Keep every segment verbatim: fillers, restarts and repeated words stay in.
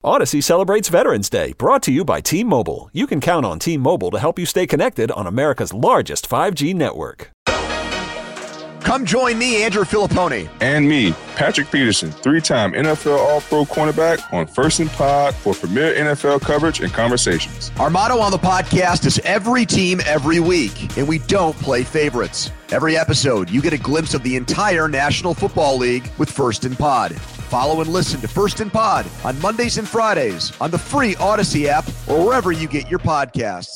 Odyssey celebrates Veterans Day, brought to you by T-Mobile. You can count on T-Mobile to help you stay connected on America's largest five G network. Come join me, Andrew Filipponi. And me, Patrick Peterson, three-time N F L All-Pro cornerback on First and Pod for premier N F L coverage and conversations. Our motto on the podcast is every team, every week, and we don't play favorites. Every episode, you get a glimpse of the entire National Football League with First and Pod. Follow and listen to First and Pod on Mondays and Fridays on the free Odyssey app or wherever you get your podcasts.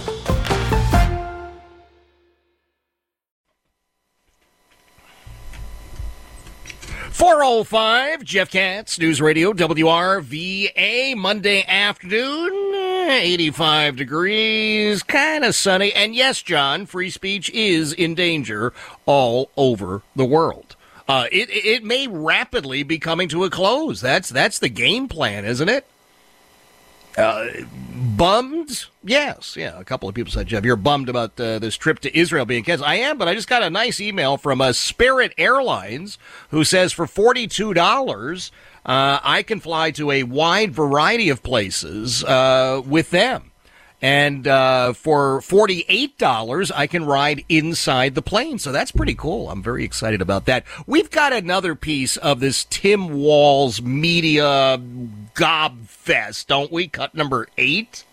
four oh five, Jeff Katz, News Radio, W R V A, Monday afternoon, eighty-five degrees, kind of sunny. And yes, John, free speech is in danger all over the world. Uh, it it may rapidly be coming to a close. That's that's the game plan, isn't it? Uh, bummed? Yes. Yeah, a couple of people said, Jeff, you're bummed about uh, this trip to Israel being canceled. I am, but I just got a nice email from uh, Spirit Airlines who says for forty-two dollars, uh, I can fly to a wide variety of places uh, with them. And uh, for forty-eight dollars, I can ride inside the plane. So that's pretty cool. I'm very excited about that. We've got another piece of this Tim Walz media gob fest, don't we? Cut number eight.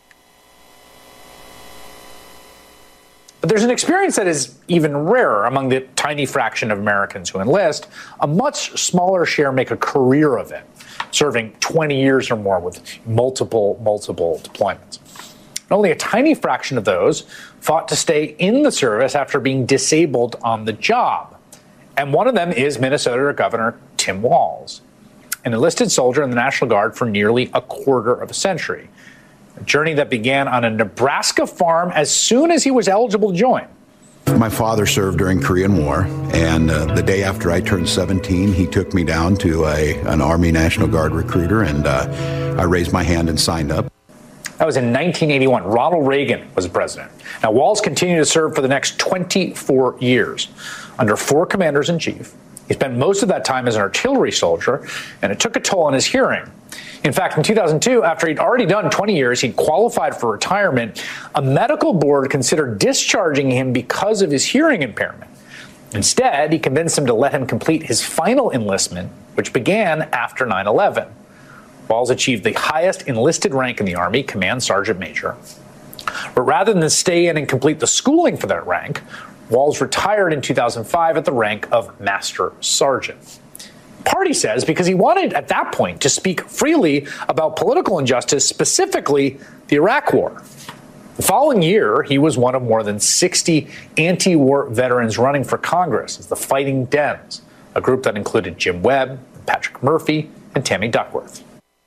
But there's an experience that is even rarer among the tiny fraction of Americans who enlist. A much smaller share make a career of it, serving twenty years or more with multiple, multiple deployments. Only a tiny fraction of those fought to stay in the service after being disabled on the job. And one of them is Minnesota Governor Tim Walz, an enlisted soldier in the National Guard for nearly a quarter of a century. A journey that began on a Nebraska farm as soon as he was eligible to join. My father served during Korean War, and uh, the day after I turned seventeen, he took me down to a, an Army National Guard recruiter, and uh, I raised my hand and signed up. That was in nineteen eighty-one. Ronald Reagan was president. Now, Walz continued to serve for the next twenty-four years under four commanders-in-chief. He spent most of that time as an artillery soldier, and it took a toll on his hearing. In fact, in two thousand two, after he'd already done twenty years, he'd qualified for retirement. A medical board considered discharging him because of his hearing impairment. Instead, he convinced them to let him complete his final enlistment, which began after nine eleven. Walz achieved the highest enlisted rank in the Army, Command Sergeant Major. But rather than stay in and complete the schooling for that rank, Walz retired in two thousand five at the rank of Master Sergeant. Party says because he wanted at that point to speak freely about political injustice, specifically the Iraq War. The following year, he was one of more than sixty anti-war veterans running for Congress as the Fighting Dems, a group that included Jim Webb, Patrick Murphy, and Tammy Duckworth.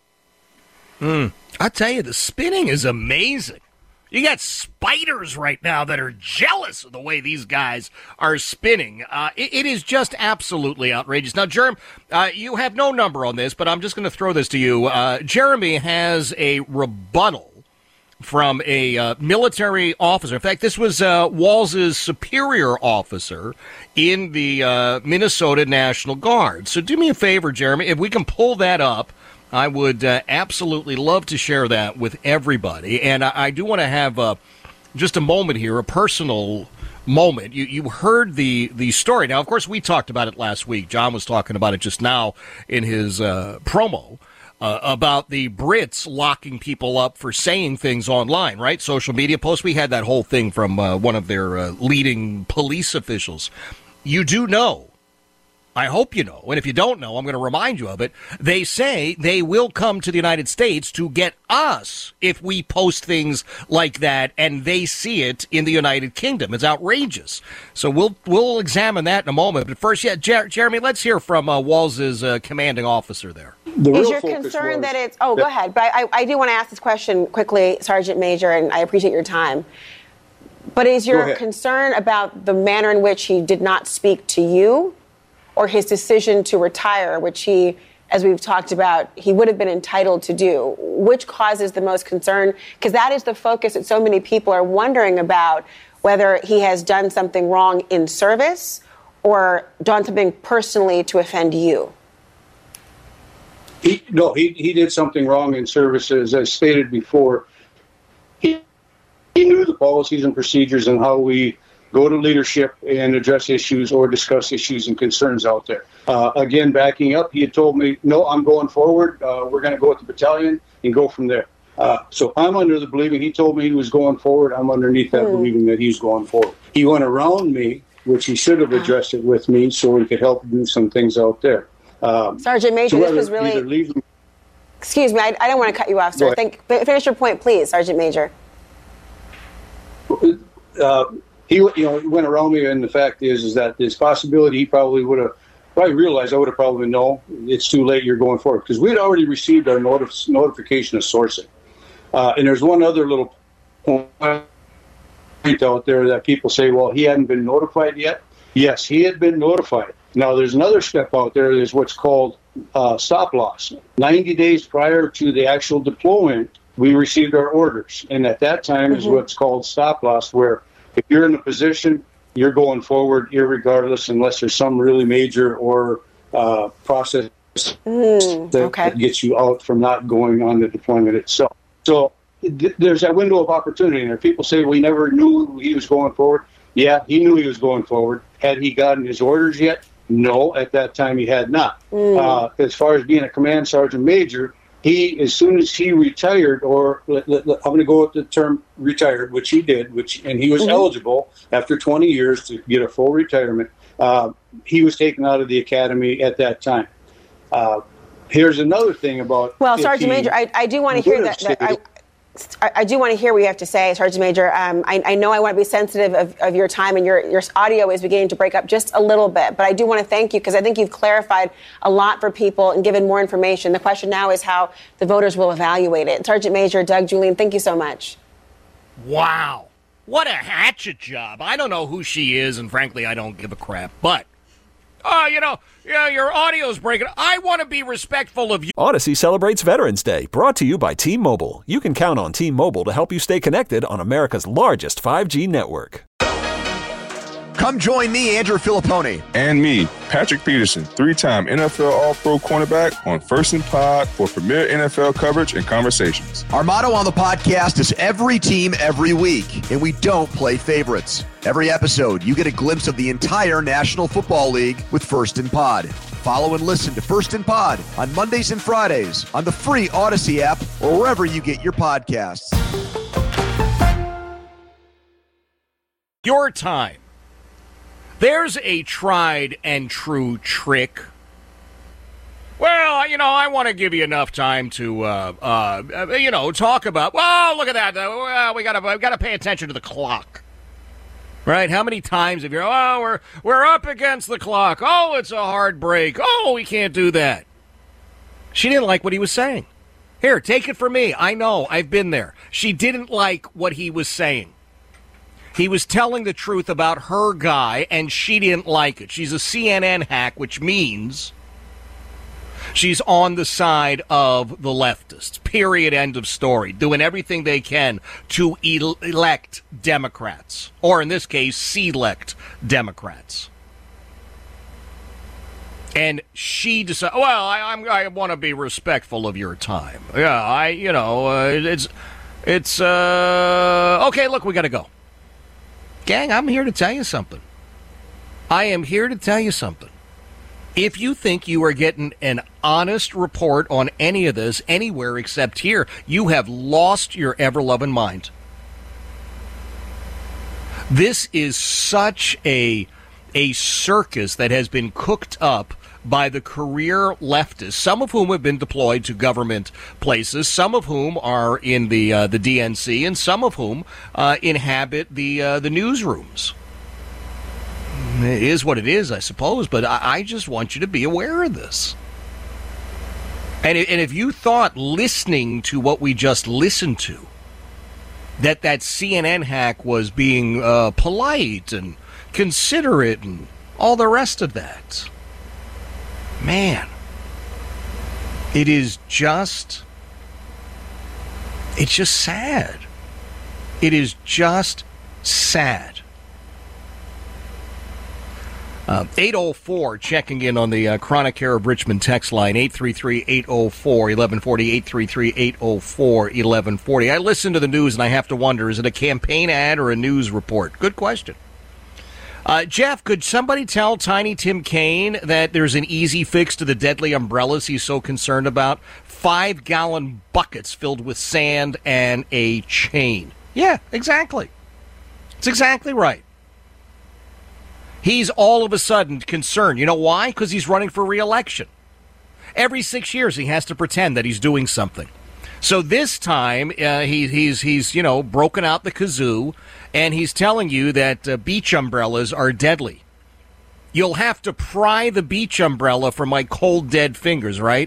Hmm. I tell you, the spinning is amazing. You got spiders right now that are jealous of the way these guys are spinning. Uh, it, it is just absolutely outrageous. Now, Jerm, uh, you have no number on this, but I'm just going to throw this to you. Uh, Jeremy has a rebuttal from a uh, military officer. In fact, this was uh, Walz's superior officer in the uh, Minnesota National Guard. So do me a favor, Jeremy, if we can pull that up. I would uh, absolutely love to share that with everybody. And I, I do want to have uh, just a moment here, a personal moment. You you heard the, the story. Now, of course, we talked about it last week. John was talking about it just now in his uh, promo uh, about the Brits locking people up for saying things online, right? Social media posts. We had that whole thing from uh, one of their uh, leading police officials. You do know. I hope you know, and if you don't know, I'm going to remind you of it. They say they will come to the United States to get us if we post things like that, and they see it in the United Kingdom. It's outrageous. So we'll we'll examine that in a moment. But first, yeah, Jer- Jeremy, let's hear from uh, Walz's uh, commanding officer there. The Is your concern that it's... Oh, that, go ahead. But I, I do want to ask this question quickly, Sergeant Major, and I appreciate your time. But is your concern about the manner in which he did not speak to you, or his decision to retire, which he, as we've talked about, he would have been entitled to do? Which causes the most concern? Because that is the focus that so many people are wondering about, whether he has done something wrong in service or done something personally to offend you. He, no, he, he did something wrong in service, as I stated before. He, he knew the policies and procedures and how we go to leadership and address issues or discuss issues and concerns out there. Uh, again, backing up, he had told me, no, I'm going forward. Uh, we're going to go with the battalion and go from there. Uh, so I'm under the believing, he told me he was going forward. I'm underneath that mm. believing that he's going forward. He went around me, which he should have addressed it with me so he could help do some things out there. Um, Sergeant Major, this was really... Leave... Excuse me, I, I don't want to cut you off, sir. Think, finish your point, please, Sergeant Major. Uh, he, you know, he went around me, and the fact is, is that there's possibility he probably would have, probably realized I would have probably no, it's too late, you're going forward. Because we had already received our notif- notification of sourcing. Uh, and there's one other little point out there that people say, well, he hadn't been notified yet. Yes, he had been notified. Now, there's another step out there. There's what's called uh, stop loss. ninety days prior to the actual deployment, we received our orders. And at that time mm-hmm. is what's called stop loss, where if you're in a position, you're going forward irregardless unless there's some really major or uh, process mm, that, okay. that gets you out from not going on the deployment itself. So th- there's that window of opportunity there. People say we never knew he was going forward. Yeah, he knew he was going forward. Had he gotten his orders yet? No, at that time he had not. Mm. Uh, as far as being a command sergeant major, he, as soon as he retired, or let, let, let, I'm going to go with the term retired, which he did, which and he was mm-hmm. eligible after twenty years to get a full retirement. Uh, he was taken out of the academy at that time. Uh, here's another thing about well, Sergeant Major, I, I do want to hear that. that I, I do want to hear what you have to say, Sergeant Major. Um, I, I know I want to be sensitive of, of your time, and your, your audio is beginning to break up just a little bit. But I do want to thank you because I think you've clarified a lot for people and given more information. The question now is how the voters will evaluate it. Sergeant Major Doug Julian, thank you so much. Wow. What a hatchet job. I don't know who she is, and frankly, I don't give a crap. But, oh, uh, you know, yeah, your audio's breaking. I want to be respectful of you. Odyssey celebrates Veterans Day, brought to you by T-Mobile. You can count on T-Mobile to help you stay connected on America's largest five G network. Come join me, Andrew Filippone. And me, Patrick Peterson, three-time N F L All-Pro cornerback on First and Pod for premier N F L coverage and conversations. Our motto on the podcast is every team, every week, and we don't play favorites. Every episode, you get a glimpse of the entire National Football League with First and Pod. Follow and listen to First and Pod on Mondays and Fridays on the free Odyssey app or wherever you get your podcasts. Your time. There's a tried and true trick. Well, you know, I want to give you enough time to, uh, uh, you know, talk about. Well, look at that. Uh, well, we gotta, we gotta pay attention to the clock, right? How many times have you? Oh, we're we're up against the clock. Oh, it's a hard break. Oh, we can't do that. She didn't like what he was saying. Here, take it from me. I know. I've been there. She didn't like what he was saying. He was telling the truth about her guy, and she didn't like it. She's a C N N hack, which means she's on the side of the leftists. Period. End of story. Doing everything they can to el- elect Democrats, or in this case, select Democrats. And she decided, well, I, I'm, I want to be respectful of your time. Yeah, I, you know, uh, it's, it's, uh, okay, look, we got to go. Gang, I'm here to tell you something. I am here to tell you something. If you think you are getting an honest report on any of this anywhere except here, you have lost your ever-loving mind. This is such a, a circus that has been cooked up by the career leftists, some of whom have been deployed to government places, some of whom are in the uh, the D N C, and some of whom uh, inhabit the uh, the newsrooms. It is what it is, I suppose, but I, I just want you to be aware of this. And, and if you thought listening to what we just listened to, that that C N N hack was being uh, polite and considerate and all the rest of that, man, it is just, it's just sad. It is just sad. Uh, Uh, eight oh four checking in on the uh, Chronic Care of Richmond text line, eight three three, eight oh four, eleven forty, eight three three, eight oh four, eleven forty. I listen to the news and I have to wonder, is it a campaign ad or a news report? Good question. Uh, Jeff, could somebody tell Tiny Tim Kaine that there's an easy fix to the deadly umbrellas he's so concerned about? Five-gallon buckets filled with sand and a chain. Yeah, exactly. It's exactly right. He's all of a sudden concerned. You know why? Because he's running for re-election. Every six years he has to pretend that he's doing something. So this time uh, he, he's, he's, you know, broken out the kazoo, and he's telling you that uh, beach umbrellas are deadly. You'll have to pry the beach umbrella from my cold, dead fingers, right?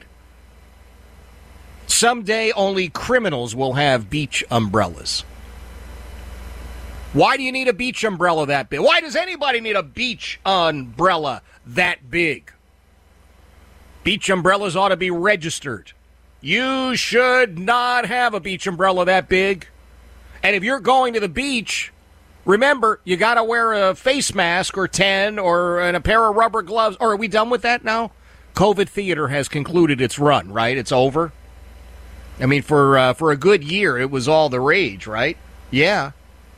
Someday only criminals will have beach umbrellas. Why do you need a beach umbrella that big? Why does anybody need a beach umbrella that big? Beach umbrellas ought to be registered. You should not have a beach umbrella that big. And if you're going to the beach, remember, you got to wear a face mask or ten or and a pair of rubber gloves. Or are we done with that now? COVID theater has concluded its run, right? It's over. I mean, for uh, for a good year, it was all the rage, right? Yeah.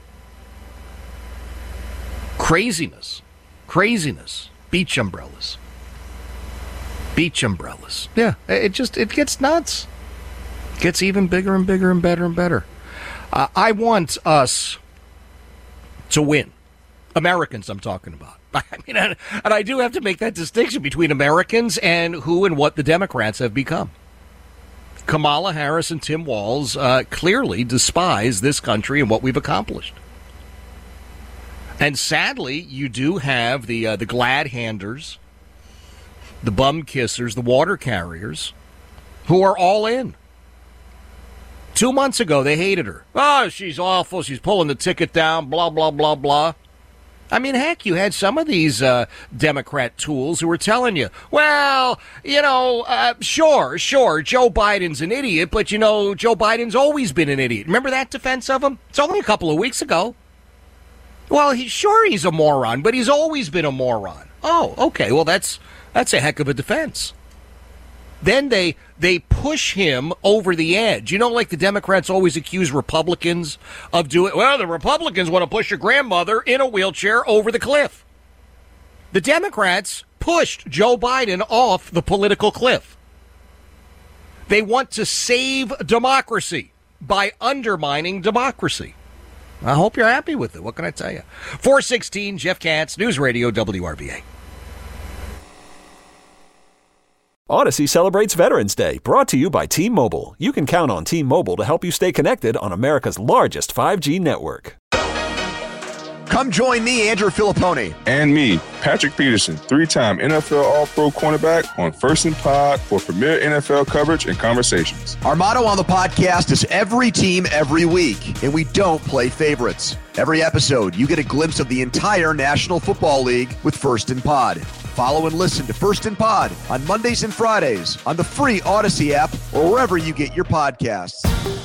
Craziness. Craziness. Beach umbrellas. Beach umbrellas. Yeah, it just, it gets nuts. It gets even bigger and bigger and better and better. Uh, I want us to win. Americans, I'm talking about. I mean, and I do have to make that distinction between Americans and who and what the Democrats have become. Kamala Harris and Tim Walz uh, clearly despise this country and what we've accomplished. And sadly, you do have the uh, the glad handers, the bum kissers, the water carriers, who are all in. Two months ago, they hated her. Oh, she's awful. She's pulling the ticket down, blah, blah, blah, blah. I mean, heck, you had some of these uh, Democrat tools who were telling you, well, you know, uh, sure, sure, Joe Biden's an idiot, but, you know, Joe Biden's always been an idiot. Remember that defense of him? It's only a couple of weeks ago. Well, he, sure, he's a moron, but he's always been a moron. Oh, okay, well, that's that's a heck of a defense. Then they they push him over the edge. You know, like the Democrats always accuse Republicans of doing, well, the Republicans want to push your grandmother in a wheelchair over the cliff. The Democrats pushed Joe Biden off the political cliff. They want to save democracy by undermining democracy. I hope you're happy with it. What can I tell you? four sixteen, Jeff Katz, News Radio W R V A. Odyssey celebrates Veterans Day, brought to you by T-Mobile. You can count on T-Mobile to help you stay connected on America's largest five G network. Come join me, Andrew Filippone. And me, Patrick Peterson, three-time N F L All-Pro cornerback on First and Pod for premier N F L coverage and conversations. Our motto on the podcast is every team, every week, and we don't play favorites. Every episode, you get a glimpse of the entire National Football League with First and Pod. Follow and listen to First and Pod on Mondays and Fridays on the free Odyssey app or wherever you get your podcasts.